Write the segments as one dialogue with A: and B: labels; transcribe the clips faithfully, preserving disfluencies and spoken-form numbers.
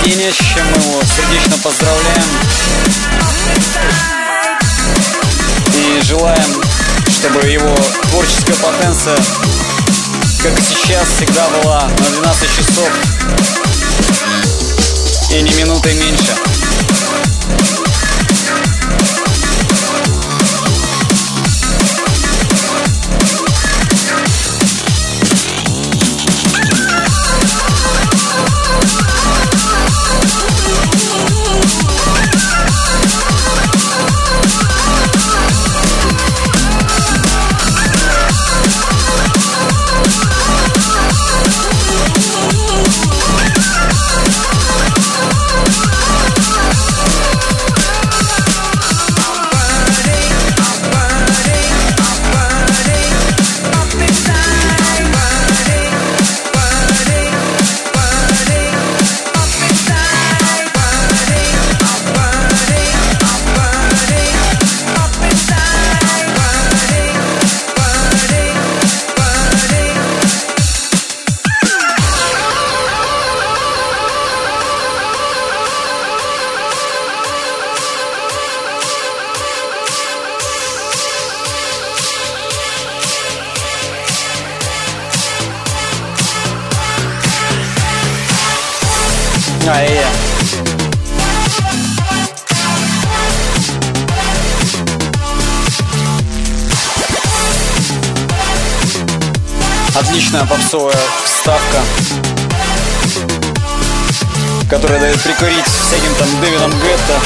A: рождения, с чем мы его сердечно поздравляем. И желаем, чтобы его творческая потенция, как и сейчас, всегда была на двенадцать часов и ни минуты меньше. А, и я. Отличная попсовая вставка, которая дает прикурить всяким там Дэвидом Гетто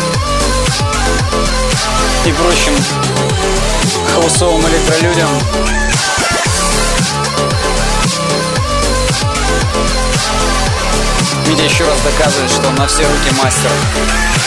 A: и прочим хаусовым электролюдям. Митя еще раз доказывает, что он на все руки мастер.